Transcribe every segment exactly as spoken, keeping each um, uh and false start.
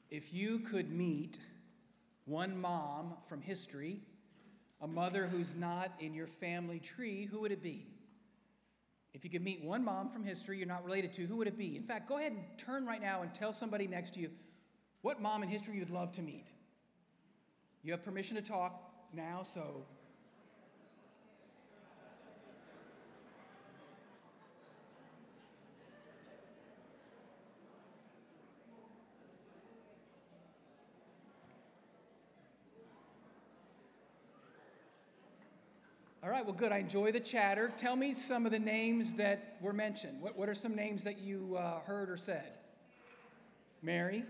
If you could meet one mom from history, a mother who's not in your family tree, who would it be? If you could meet one mom from history you're not related to, who would it be? In fact, go ahead and turn right now and tell somebody next to you what mom in history you'd love to meet. You have permission to talk now, so... All right, well, good. I enjoy the chatter. Tell me some of the names that were mentioned. What, what are some names that you uh, heard or said? Mary.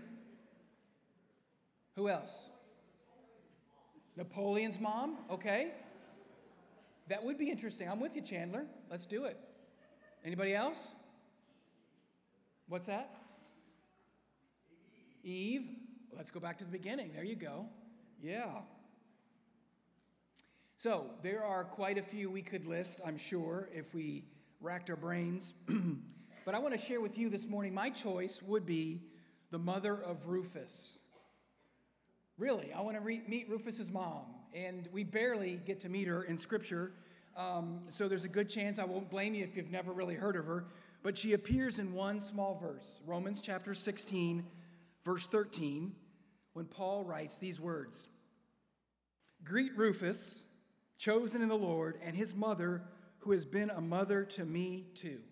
Who else? Napoleon's mom. Okay. That would be interesting. I'm with you, Chandler. Let's do it. Anybody else? What's that? Eve. Let's go back to the beginning. There you go. Yeah. So there are quite a few we could list, I'm sure, if we racked our brains. But I want to share with you this morning, my choice would be the mother of Rufus. Really, I want to re- meet Rufus's mom, and we barely get to meet her in Scripture, um, so there's a good chance I won't blame you if you've never really heard of her, but she appears in one small verse, Romans chapter sixteen, verse thirteen, when Paul writes these words, "Greet Rufus, chosen in the Lord, and his mother, who has been a mother to me too."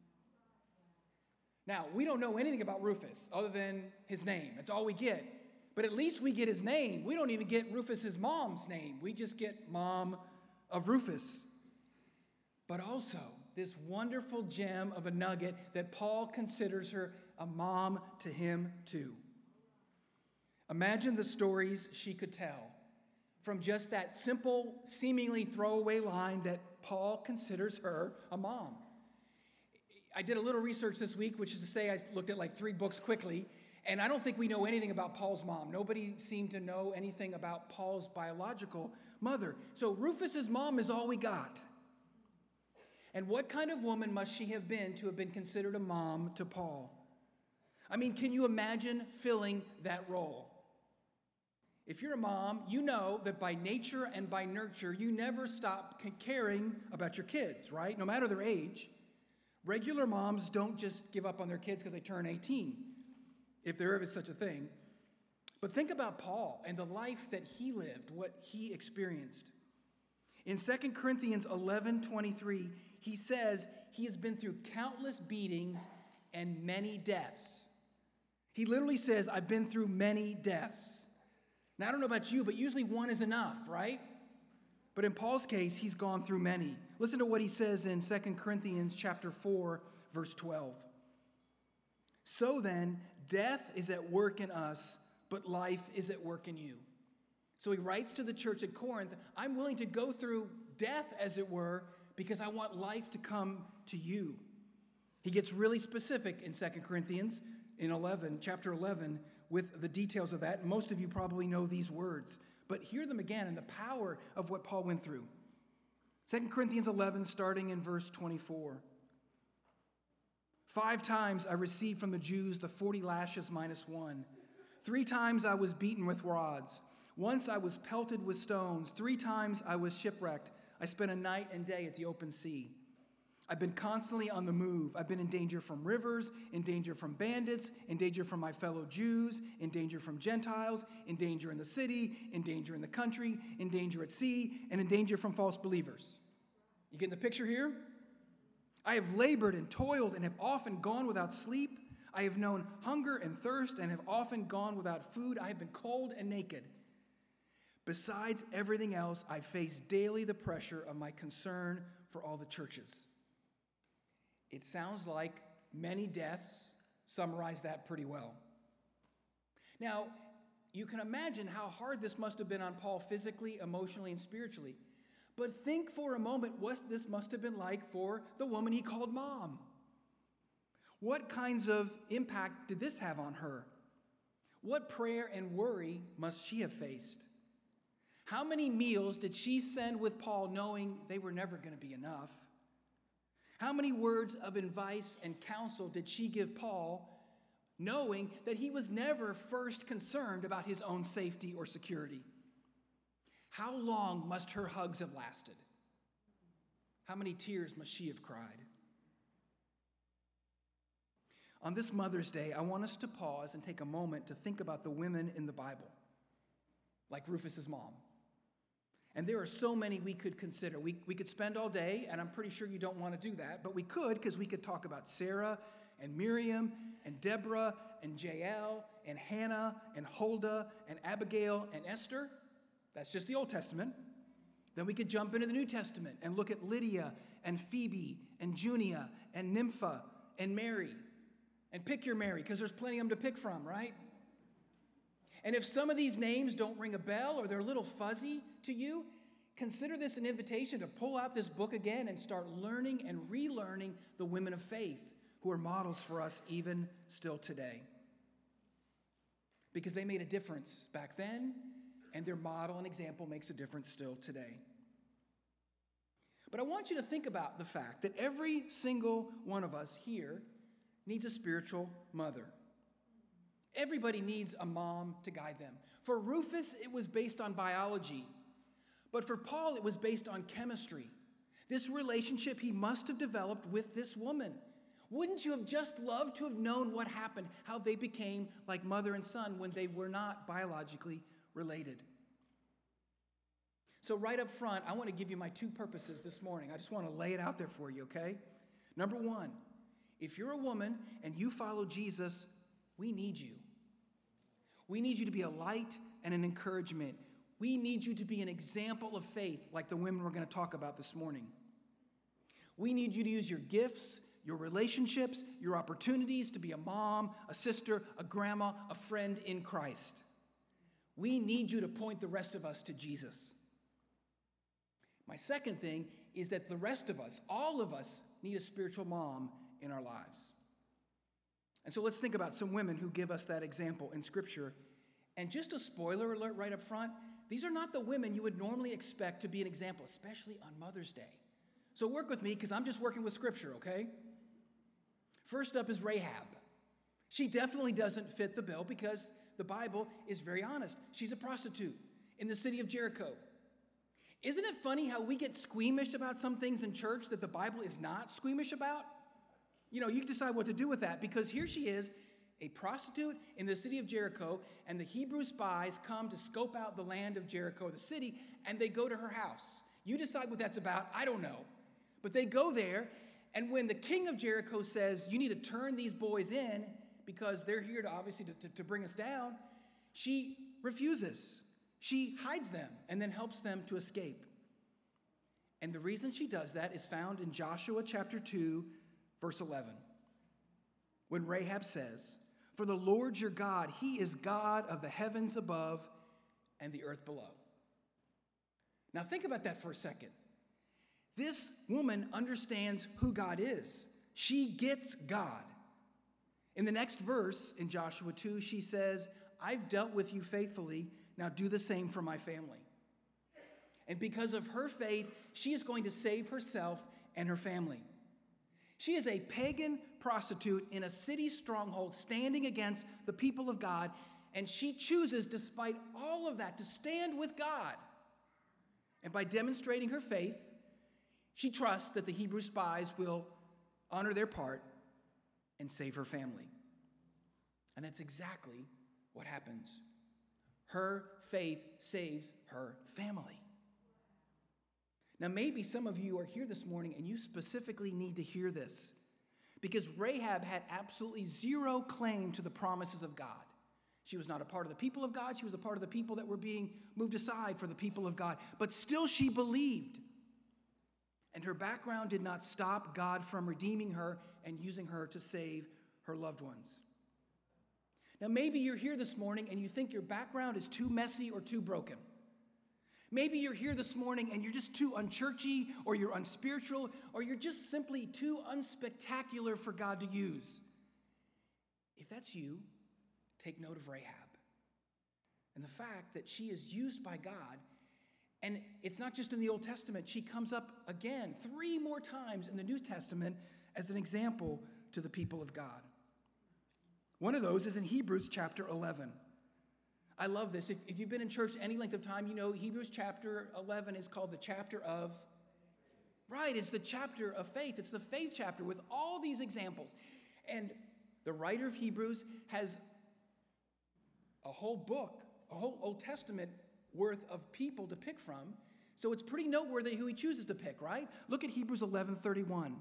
Now, we don't know anything about Rufus other than his name. That's all we get. But at least we get his name. We don't even get Rufus's mom's name. We just get mom of Rufus. But also, this wonderful gem of a nugget that Paul considers her a mom to him too. Imagine the stories she could tell from just that simple, seemingly throwaway line that Paul considers her a mom. I did a little research this week, which is to say I looked at like three books quickly, and I don't think we know anything about Paul's mom. Nobody seemed to know anything about Paul's biological mother. So Rufus's mom is all we got. And what kind of woman must she have been to have been considered a mom to Paul? I mean, can you imagine filling that role? If you're a mom, you know that by nature and by nurture, you never stop caring about your kids, right? No matter their age. Regular moms don't just give up on their kids because they turn eighteen, if there is such a thing. But think about Paul and the life that he lived, what he experienced. In Second Corinthians eleven twenty-three, he says he has been through countless beatings and many deaths. He literally says, I've been through many deaths. Now, I don't know about you, but usually one is enough, right? But in Paul's case, he's gone through many. Listen to what he says in Second Corinthians chapter four, verse twelve. "So then, death is at work in us, but life is at work in you." So he writes to the church at Corinth, I'm willing to go through death, as it were, because I want life to come to you. He gets really specific in Second Corinthians in eleven, chapter eleven, with the details of that. Most of you probably know these words, but hear them again and the power of what Paul went through. Second Corinthians eleven, starting in verse twenty-four. "Five times I received from the Jews the forty lashes minus one. Three times I was beaten with rods. Once I was pelted with stones. Three times I was shipwrecked. I spent a night and day at the open sea. I've been constantly on the move. I've been in danger from rivers, in danger from bandits, in danger from my fellow Jews, in danger from Gentiles, in danger in the city, in danger in the country, in danger at sea, and in danger from false believers." You getting the picture here? "I have labored and toiled and have often gone without sleep. I have known hunger and thirst and have often gone without food. I have been cold and naked. Besides everything else, I face daily the pressure of my concern for all the churches." It sounds like many deaths summarize that pretty well. Now, you can imagine how hard this must have been on Paul physically, emotionally, and spiritually. But think for a moment what this must have been like for the woman he called mom. What kinds of impact did this have on her? What prayer and worry must she have faced? How many meals did she send with Paul knowing they were never going to be enough? How many words of advice and counsel did she give Paul knowing that he was never first concerned about his own safety or security. How long must her hugs have lasted? How many tears must she have cried? On this Mother's Day, I want us to pause and take a moment to think about the women in the Bible, like Rufus's mom. And there are so many we could consider. We, we could spend all day, and I'm pretty sure you don't want to do that, but we could, because we could talk about Sarah and Miriam and Deborah and Jael and Hannah and Huldah and Abigail and Esther. That's just the Old Testament. Then we could jump into the New Testament and look at Lydia and Phoebe and Junia and Nympha and Mary. And pick your Mary, because there's plenty of them to pick from, right? And if some of these names don't ring a bell or they're a little fuzzy to you, consider this an invitation to pull out this book again and start learning and relearning the women of faith who are models for us even still today. Because they made a difference back then, and their model and example makes a difference still today. But I want you to think about the fact that every single one of us here needs a spiritual mother. Everybody needs a mom to guide them. For Rufus, it was based on biology. But for Paul, it was based on chemistry. This relationship he must have developed with this woman. Wouldn't you have just loved to have known what happened, how they became like mother and son when they were not biologically related? So right up front, I want to give you my two purposes this morning. I just want to lay it out there for you, okay? Number one, if you're a woman and you follow Jesus, we need you. We need you to be a light and an encouragement. We need you to be an example of faith like the women we're going to talk about this morning. We need you to use your gifts, your relationships, your opportunities to be a mom, a sister, a grandma, a friend in Christ. We need you to point the rest of us to Jesus. My second thing is that the rest of us, all of us, need a spiritual mom in our lives. And so let's think about some women who give us that example in Scripture. And just a spoiler alert right up front, these are not the women you would normally expect to be an example, especially on Mother's Day. So work with me, because I'm just working with Scripture, okay? First up is Rahab. She definitely doesn't fit the bill because the Bible is very honest. She's a prostitute in the city of Jericho. Isn't it funny how we get squeamish about some things in church that the Bible is not squeamish about? You know, you decide what to do with that, because here she is, a prostitute in the city of Jericho, and the Hebrew spies come to scope out the land of Jericho, the city, and they go to her house. You decide what that's about. I don't know. But they go there, and when the king of Jericho says, you need to turn these boys in because they're here to obviously to, to, to bring us down, she refuses. She hides them and then helps them to escape. And the reason she does that is found in Joshua chapter two, verse eleven, when Rahab says, for the Lord your God, he is God of the heavens above and the earth below. Now think about that for a second. This woman understands who God is. She gets God. In the next verse, in Joshua two, she says, I've dealt with you faithfully, now do the same for my family. And because of her faith, she is going to save herself and her family. She is a pagan prostitute in a city stronghold standing against the people of God, and she chooses, despite all of that, to stand with God. And by demonstrating her faith, she trusts that the Hebrew spies will honor their part and save her family. And that's exactly what happens. Her faith saves her family. Now, maybe some of you are here this morning and you specifically need to hear this, because Rahab had absolutely zero claim to the promises of God. She was not a part of the people of God. She was a part of the people that were being moved aside for the people of God. But still she believed. And her background did not stop God from redeeming her and using her to save her loved ones. Now, maybe you're here this morning and you think your background is too messy or too broken. Maybe you're here this morning and you're just too unchurchy, or you're unspiritual, or you're just simply too unspectacular for God to use. If that's you, take note of Rahab and the fact that she is used by God. And it's not just in the Old Testament. She comes up again three more times in the New Testament as an example to the people of God. One of those is in Hebrews chapter eleven. I love this. If, if you've been in church any length of time, you know Hebrews chapter eleven is called the chapter of, right, it's the chapter of faith. It's the faith chapter with all these examples. And the writer of Hebrews has a whole book, a whole Old Testament worth of people to pick from. So it's pretty noteworthy who he chooses to pick, right? Look at Hebrews eleven thirty-one.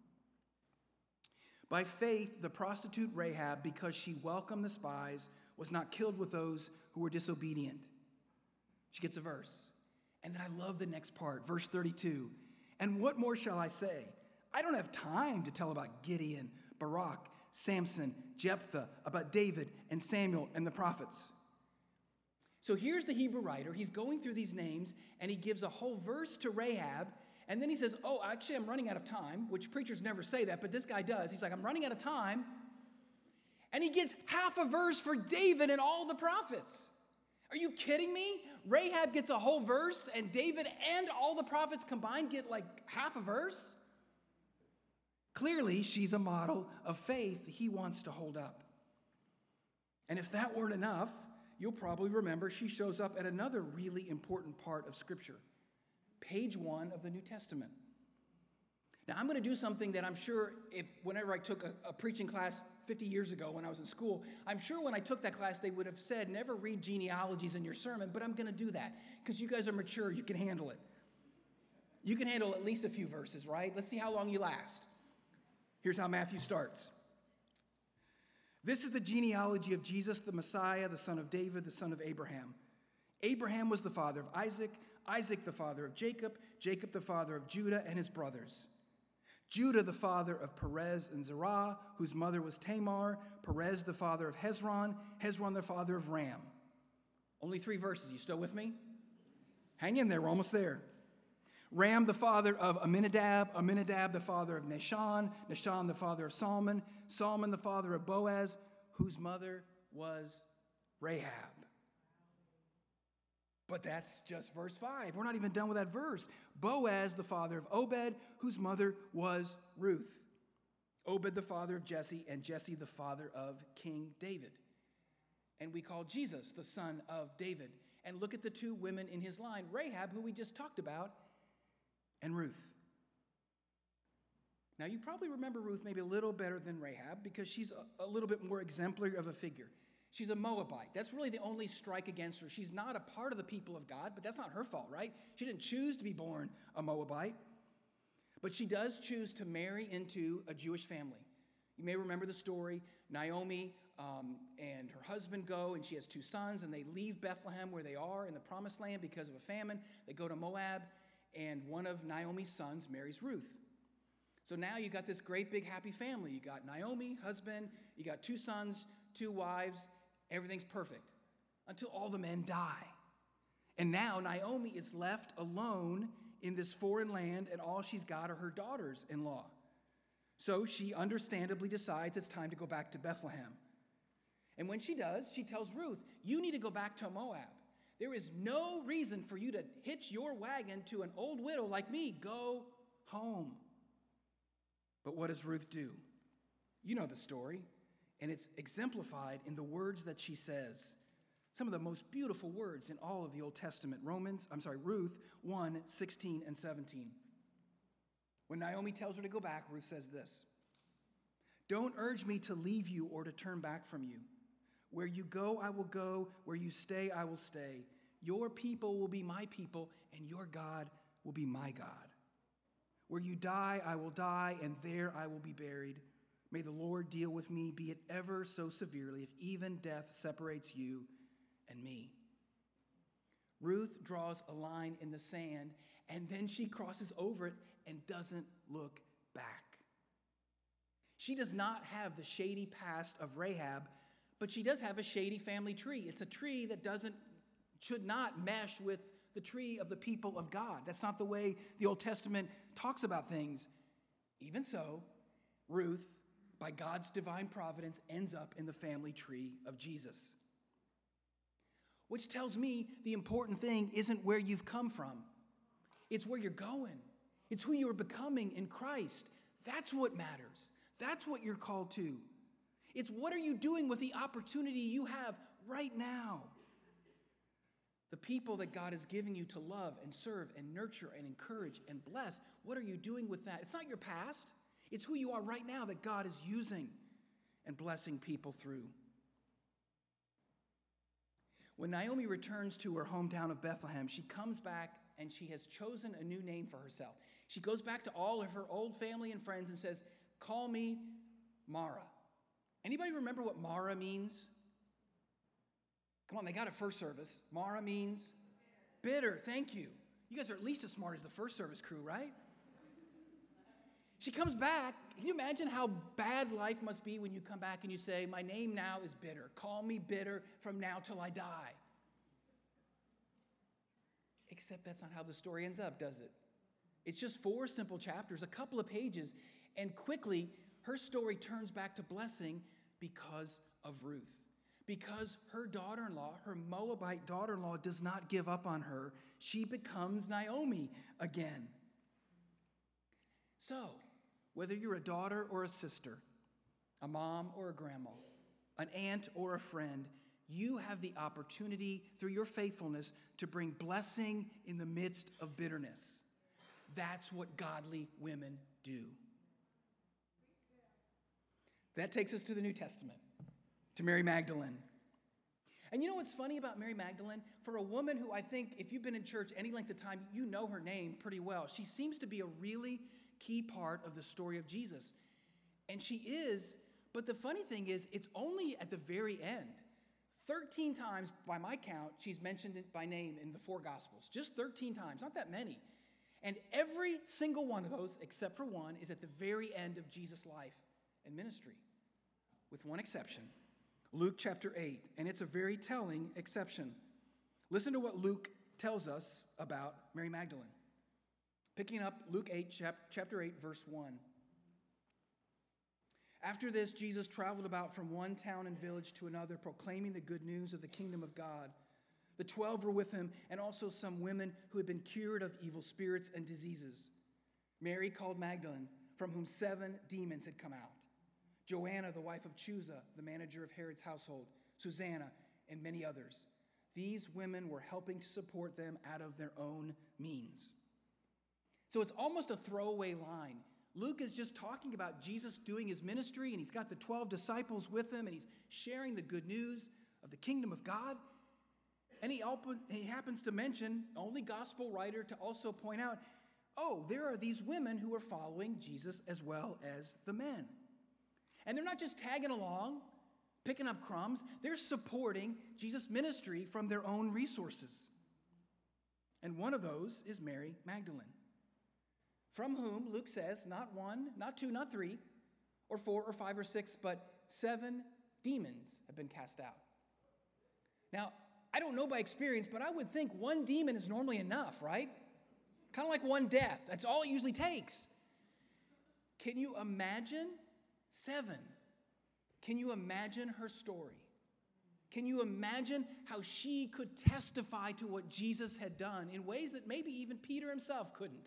By faith, the prostitute Rahab, because she welcomed the spies, was not killed with those who were disobedient. She gets a verse. And then I love the next part, verse thirty-two. And what more shall I say? I don't have time to tell about Gideon, Barak, Samson, Jephthah, about David and Samuel and the prophets. So here's the Hebrew writer. He's going through these names, and he gives a whole verse to Rahab. And then he says, oh, actually, I'm running out of time, which preachers never say that, but this guy does. He's like, I'm running out of time. And he gets half a verse for David and all the prophets. Are you kidding me? Rahab gets a whole verse, and David and all the prophets combined get like half a verse? Clearly, she's a model of faith he wants to hold up. And if that weren't enough, you'll probably remember she shows up at another really important part of Scripture, page one of the New Testament. Now, I'm going to do something that I'm sure if whenever I took a, a preaching class fifty years ago when I was in school, I'm sure when I took that class they would have said, never read genealogies in your sermon, but I'm going to do that because you guys are mature. You can handle it. You can handle at least a few verses, right? Let's see how long you last. Here's how Matthew starts. This is the genealogy of Jesus, the Messiah, the son of David, the son of Abraham. Abraham was the father of Isaac, Isaac the father of Jacob, Jacob the father of Judah and his brothers. Judah the father of Perez and Zerah, whose mother was Tamar, Perez the father of Hezron, Hezron the father of Ram. Only three verses. You still with me? Hang in there, we're almost there. Ram the father of Amminadab, Amminadab the father of Nahshon, Nahshon the father of Salmon, Salmon the father of Boaz, whose mother was Rahab. But that's just verse five. We're not even done with that verse. Boaz the father of Obed, whose mother was Ruth. Obed the father of Jesse, and Jesse the father of King David. And we call Jesus the son of David. And look at the two women in his line, Rahab, who we just talked about, and Ruth. Now, you probably remember Ruth maybe a little better than Rahab because she's a, a little bit more exemplary of a figure. She's a Moabite. That's really the only strike against her. She's not a part of the people of God, but that's not her fault, right? She didn't choose to be born a Moabite, but she does choose to marry into a Jewish family. You may remember the story. Naomi um, and her husband go, and she has two sons, and they leave Bethlehem where they are in the promised land because of a famine. They go to Moab, and one of Naomi's sons marries Ruth. So now you got this great big happy family. You got Naomi, husband, you got two sons, two wives. Everything's perfect until all the men die. And now Naomi is left alone in this foreign land, and all she's got are her daughters-in-law. So she understandably decides it's time to go back to Bethlehem. And when she does, she tells Ruth, you need to go back to Moab. There is no reason for you to hitch your wagon to an old widow like me. Go home. But what does Ruth do? You know the story. And it's exemplified in the words that she says. Some of the most beautiful words in all of the Old Testament. Romans, I'm sorry, Ruth one, sixteen and seventeen. When Naomi tells her to go back, Ruth says this. Don't urge me to leave you or to turn back from you. Where you go, I will go. Where you stay, I will stay. Your people will be my people, and your God will be my God. Where you die, I will die, and there I will be buried. May the Lord deal with me, be it ever so severely, if even death separates you and me. Ruth draws a line in the sand, and then she crosses over it and doesn't look back. She does not have the shady past of Rahab, but she does have a shady family tree. It's a tree that doesn't, should not mesh with the tree of the people of God. That's not the way the Old Testament talks about things. Even so, Ruth, by God's divine providence, ends up in the family tree of Jesus. Which tells me the important thing isn't where you've come from. It's where you're going. It's who you're becoming in Christ. That's what matters. That's what you're called to. It's what are you doing with the opportunity you have right now? The people that God is giving you to love and serve and nurture and encourage and bless, what are you doing with that? It's not your past. It's who you are right now that God is using and blessing people through. When Naomi returns to her hometown of Bethlehem, she comes back and she has chosen a new name for herself. She goes back to all of her old family and friends and says, call me Mara. Anybody remember what Mara means? Come on, they got it first service. Mara means bitter. Thank you. You guys are at least as smart as the first service crew, right? She comes back. Can you imagine how bad life must be when you come back and you say, my name now is bitter. Call me bitter from now till I die. Except that's not how the story ends up, does it? It's just four simple chapters, a couple of pages, and quickly her story turns back to blessing because of Ruth. Because her daughter-in-law, her Moabite daughter-in-law, does not give up on her. She becomes Naomi again. So, whether you're a daughter or a sister, a mom or a grandma, an aunt or a friend, you have the opportunity through your faithfulness to bring blessing in the midst of bitterness. That's what godly women do. That takes us to the New Testament, to Mary Magdalene. And you know what's funny about Mary Magdalene? For a woman who I think, if you've been in church any length of time, you know her name pretty well. She seems to be a really key part of the story of Jesus. And she is, but the funny thing is, it's only at the very end. thirteen times, by my count, she's mentioned by name in the four Gospels. Just thirteen times, not that many. And every single one of those, except for one, is at the very end of Jesus' life and ministry, with one exception. Luke chapter eight, and it's a very telling exception. Listen to what Luke tells us about Mary Magdalene. Picking up Luke eight, chapter eight, verse one. After this, Jesus traveled about from one town and village to another, proclaiming the good news of the kingdom of God. The twelve were with him, and also some women who had been cured of evil spirits and diseases. Mary called Magdalene, from whom seven demons had come out. Joanna, the wife of Chuza, the manager of Herod's household, Susanna, and many others. These women were helping to support them out of their own means. So it's almost a throwaway line. Luke is just talking about Jesus doing his ministry, and he's got the twelve disciples with him, and he's sharing the good news of the kingdom of God. And he, he happens to mention, only gospel writer to also point out, oh, there are these women who are following Jesus as well as the men. And they're not just tagging along, picking up crumbs. They're supporting Jesus' ministry from their own resources. And one of those is Mary Magdalene, from whom Luke says not one, not two, not three, or four, or five, or six, but seven demons have been cast out. Now, I don't know by experience, but I would think one demon is normally enough, right? Kind of like one death. That's all it usually takes. Can you imagine seven? Can you imagine her story? Can you imagine how she could testify to what Jesus had done in ways that maybe even Peter himself couldn't?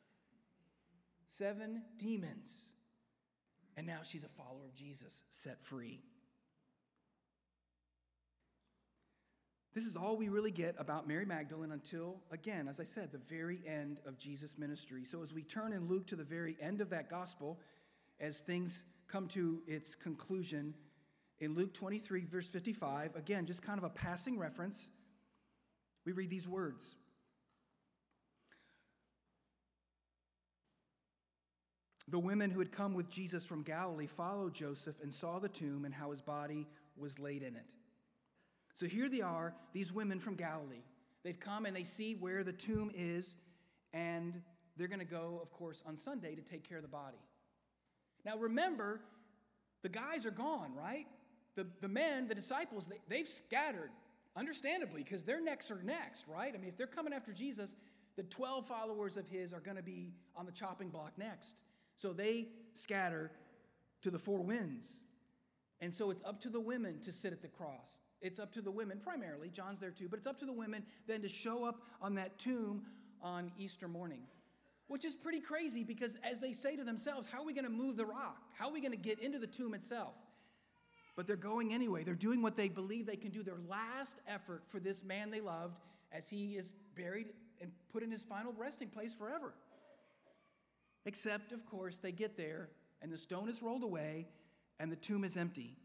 Seven demons. And now she's a follower of Jesus, set free. This is all we really get about Mary Magdalene until, again, as I said, the very end of Jesus' ministry. So as we turn in Luke to the very end of that gospel, as things come to its conclusion, in Luke twenty-three, verse fifty-five, again, just kind of a passing reference, we read these words. The women who had come with Jesus from Galilee followed Joseph and saw the tomb and how his body was laid in it. So here they are, these women from Galilee. They've come and they see where the tomb is, and they're going to go, of course, on Sunday to take care of the body. Now remember, the guys are gone, right? The, the men, the disciples, they, they've scattered, understandably, because their necks are next, right? I mean, if they're coming after Jesus, the twelve followers of his are going to be on the chopping block next. So they scatter to the four winds. And so it's up to the women to sit at the cross. It's up to the women, primarily, John's there too, but it's up to the women then to show up on that tomb on Easter morning, which is pretty crazy because as they say to themselves, how are we going to move the rock? How are we going to get into the tomb itself? But they're going anyway. They're doing what they believe they can do, their last effort for this man they loved as he is buried and put in his final resting place forever. Except, of course, they get there and the stone is rolled away and the tomb is empty.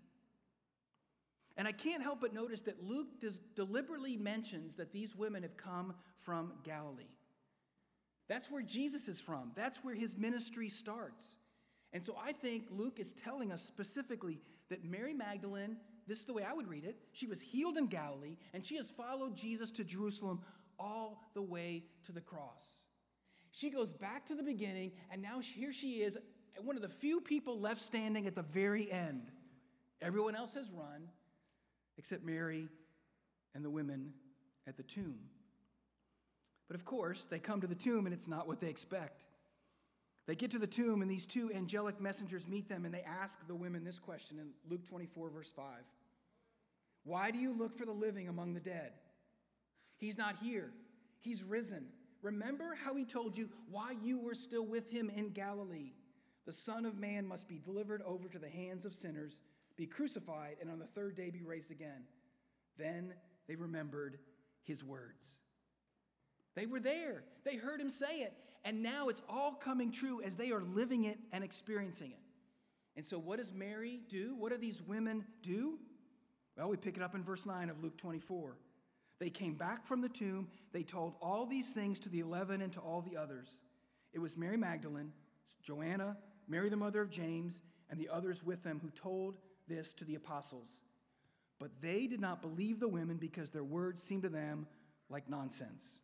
And I can't help but notice that Luke does deliberately mentions that these women have come from Galilee. That's where Jesus is from. That's where his ministry starts. And so I think Luke is telling us specifically that Mary Magdalene, this is the way I would read it, she was healed in Galilee, and she has followed Jesus to Jerusalem all the way to the cross. She goes back to the beginning, and now here she is, one of the few people left standing at the very end. Everyone else has run, except Mary and the women at the tomb. But of course, they come to the tomb, and it's not what they expect. They get to the tomb, and these two angelic messengers meet them, and they ask the women this question in Luke twenty-four, verse five. Why do you look for the living among the dead? He's not here. He's risen. Remember how he told you why you were still with him in Galilee. The Son of Man must be delivered over to the hands of sinners, be crucified, and on the third day be raised again. Then they remembered his words. They were there. They heard him say it. And now it's all coming true as they are living it and experiencing it. And so what does Mary do? What do these women do? Well, we pick it up in verse nine of Luke twenty-four. They came back from the tomb. They told all these things to the eleven and to all the others. It was Mary Magdalene, Joanna, Mary the mother of James, and the others with them who told this to the apostles. But they did not believe the women because their words seemed to them like nonsense.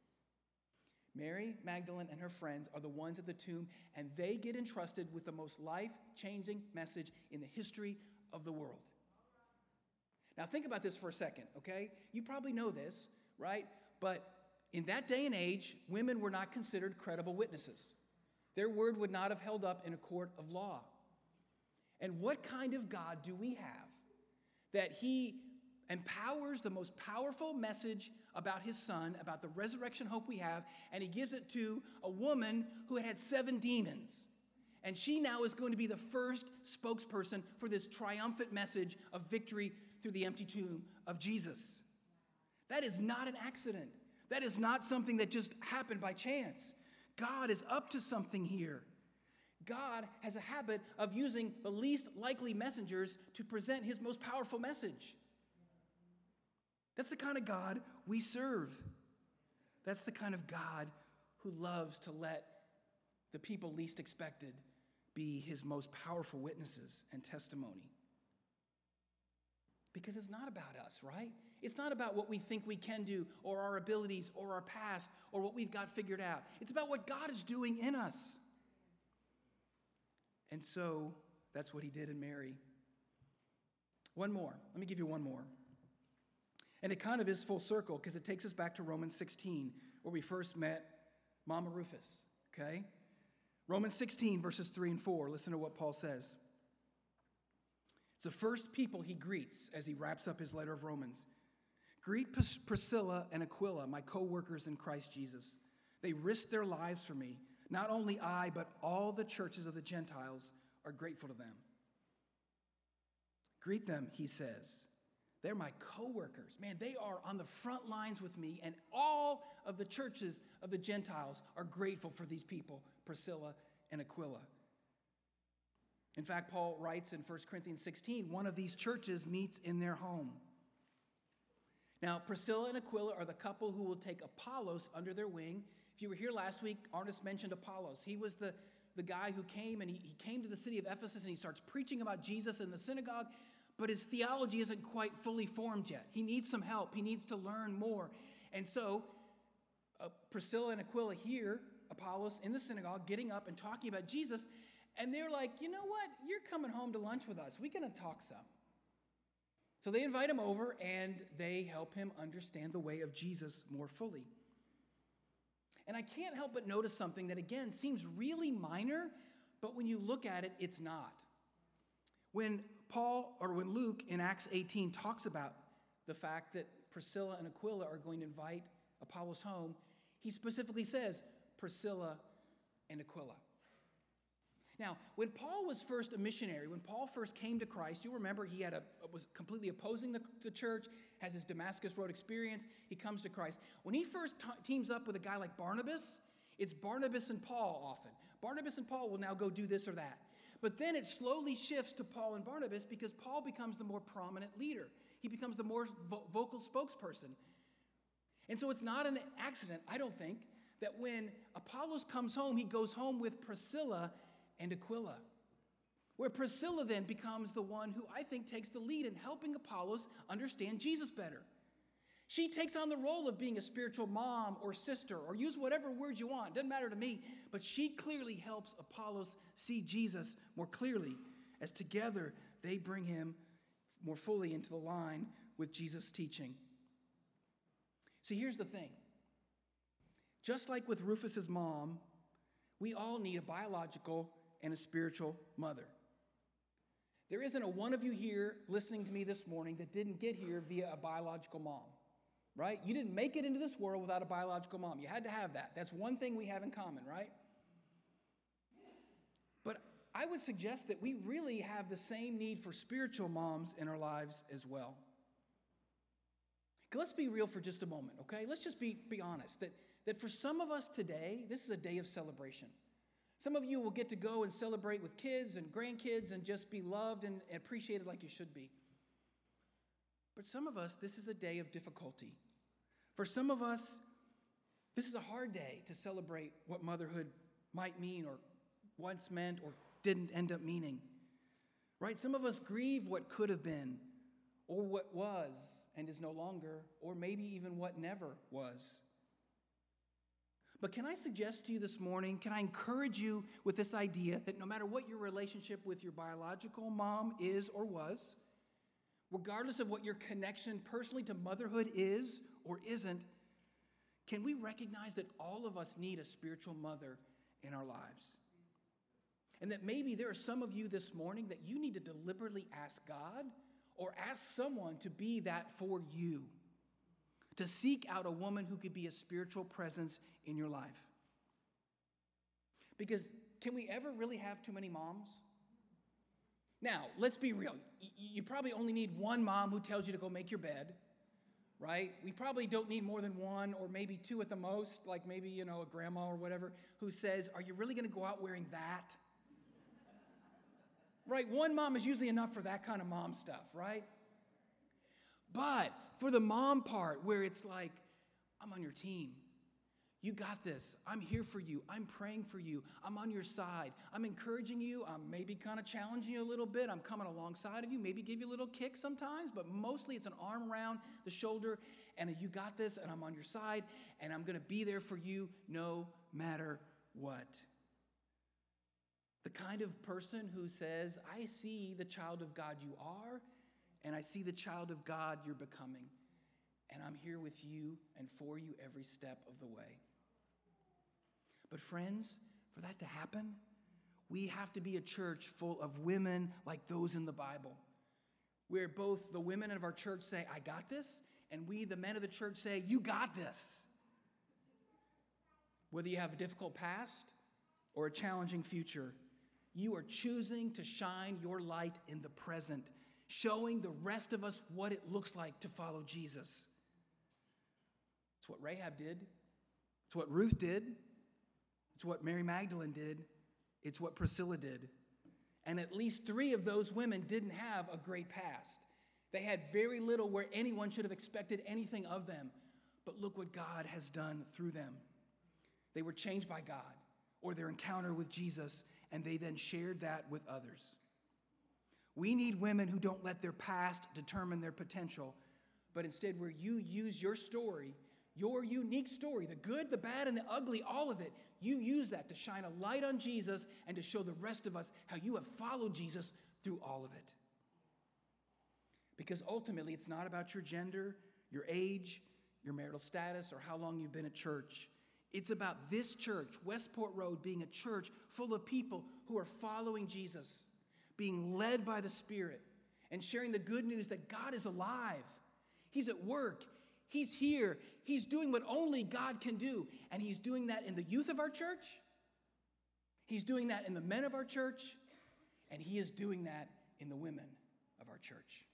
Mary Magdalene and her friends are the ones at the tomb, and they get entrusted with the most life-changing message in the history of the world. Now think about this for a second, okay? You probably know this, right? But in that day and age, women were not considered credible witnesses. Their word would not have held up in a court of law. And what kind of God do we have that he empowers the most powerful message about his son, about the resurrection hope we have, and he gives it to a woman who had had seven demons. And she now is going to be the first spokesperson for this triumphant message of victory through the empty tomb of Jesus. That is not an accident. That is not something that just happened by chance. God is up to something here. God has a habit of using the least likely messengers to present his most powerful message. That's the kind of God we serve. That's the kind of God who loves to let the people least expected be his most powerful witnesses and testimony. Because it's not about us, right? It's not about what we think we can do or our abilities or our past or what we've got figured out. It's about what God is doing in us. And so that's what he did in Mary. One more. Let me give you one more. And it kind of is full circle because it takes us back to Romans sixteen, where we first met Mama Rufus, okay? Romans sixteen, verses three and four. Listen to what Paul says. It's the first people he greets as he wraps up his letter of Romans. Greet Priscilla and Aquila, my co-workers in Christ Jesus. They risked their lives for me. Not only I, but all the churches of the Gentiles are grateful to them. Greet them, he says. They're my co-workers. Man, they are on the front lines with me, and all of the churches of the Gentiles are grateful for these people, Priscilla and Aquila. In fact, Paul writes in First Corinthians sixteen, one of these churches meets in their home. Now, Priscilla and Aquila are the couple who will take Apollos under their wing. If you were here last week, Arnis mentioned Apollos. He was the, the guy who came, and he, he came to the city of Ephesus, and he starts preaching about Jesus in the synagogue, but his theology isn't quite fully formed yet. He needs some help. He needs to learn more. And so uh, Priscilla and Aquila hear Apollos in the synagogue getting up and talking about Jesus, and they're like, you know what? You're coming home to lunch with us. We're going to talk some. So they invite him over, and they help him understand the way of Jesus more fully. And I can't help but notice something that, again, seems really minor, but when you look at it, it's not. When Paul, or when Luke in Acts eighteen talks about the fact that Priscilla and Aquila are going to invite Apollos home, he specifically says Priscilla and Aquila. Now, when Paul was first a missionary, when Paul first came to Christ, you remember he had a, was completely opposing the, the church, has his Damascus Road experience. He comes to Christ. When he first t- teams up with a guy like Barnabas, it's Barnabas and Paul often. Barnabas and Paul will now go do this or that. But then it slowly shifts to Paul and Barnabas because Paul becomes the more prominent leader. He becomes the more vo- vocal spokesperson. And so it's not an accident, I don't think, that when Apollos comes home, he goes home with Priscilla and Aquila, where Priscilla then becomes the one who I think takes the lead in helping Apollos understand Jesus better. She takes on the role of being a spiritual mom or sister, or use whatever word you want. Doesn't matter to me. But she clearly helps Apollos see Jesus more clearly, as together they bring him more fully into the line with Jesus' teaching. See, here's the thing. Just like with Rufus's mom, we all need a biological and a spiritual mother. There isn't a one of you here listening to me this morning that didn't get here via a biological mom, right? You didn't make it into this world without a biological mom. You had to have that. That's one thing we have in common, right? But I would suggest that we really have the same need for spiritual moms in our lives as well. Let's be real for just a moment, okay? Let's just be, be honest, that, that for some of us today, this is a day of celebration. Some of you will get to go and celebrate with kids and grandkids and just be loved and appreciated like you should be. But some of us, this is a day of difficulty. For some of us, this is a hard day to celebrate what motherhood might mean or once meant or didn't end up meaning. Right? Some of us grieve what could have been or what was and is no longer, or maybe even what never was. But can I suggest to you this morning, can I encourage you with this idea that no matter what your relationship with your biological mom is or was, regardless of what your connection personally to motherhood is or isn't, can we recognize that all of us need a spiritual mother in our lives? And that maybe there are some of you this morning that you need to deliberately ask God or ask someone to be that for you, to seek out a woman who could be a spiritual presence in your life. Because can we ever really have too many moms? Now, let's be real. You probably only need one mom who tells you to go make your bed, right? We probably don't need more than one or maybe two at the most, like maybe, you know, a grandma or whatever, who says, are you really going to go out wearing that? Right? One mom is usually enough for that kind of mom stuff, right? But for the mom part where it's like, I'm on your team. You got this. I'm here for you. I'm praying for you. I'm on your side. I'm encouraging you. I'm maybe kind of challenging you a little bit. I'm coming alongside of you, maybe give you a little kick sometimes, but mostly it's an arm around the shoulder and a, you got this and I'm on your side and I'm going to be there for you no matter what. The kind of person who says, I see the child of God you are, and I see the child of God you're becoming, and I'm here with you and for you every step of the way. But friends, for that to happen, we have to be a church full of women like those in the Bible, where both the women of our church say, I got this, and we, the men of the church, say, you got this. Whether you have a difficult past or a challenging future, you are choosing to shine your light in the present, showing the rest of us what it looks like to follow Jesus. It's what Rahab did. It's what Ruth did. It's what Mary Magdalene did. It's what Priscilla did. And at least three of those women didn't have a great past. They had very little where anyone should have expected anything of them. But look what God has done through them. They were changed by God or their encounter with Jesus, and they then shared that with others. We need women who don't let their past determine their potential, but instead where you use your story, your unique story, the good, the bad, and the ugly, all of it, you use that to shine a light on Jesus and to show the rest of us how you have followed Jesus through all of it. Because ultimately, it's not about your gender, your age, your marital status, or how long you've been at church. It's about this church, Westport Road, being a church full of people who are following Jesus, being led by the Spirit, and sharing the good news that God is alive. He's at work. He's here. He's doing what only God can do. And he's doing that in the youth of our church. He's doing that in the men of our church, and he is doing that in the women of our church.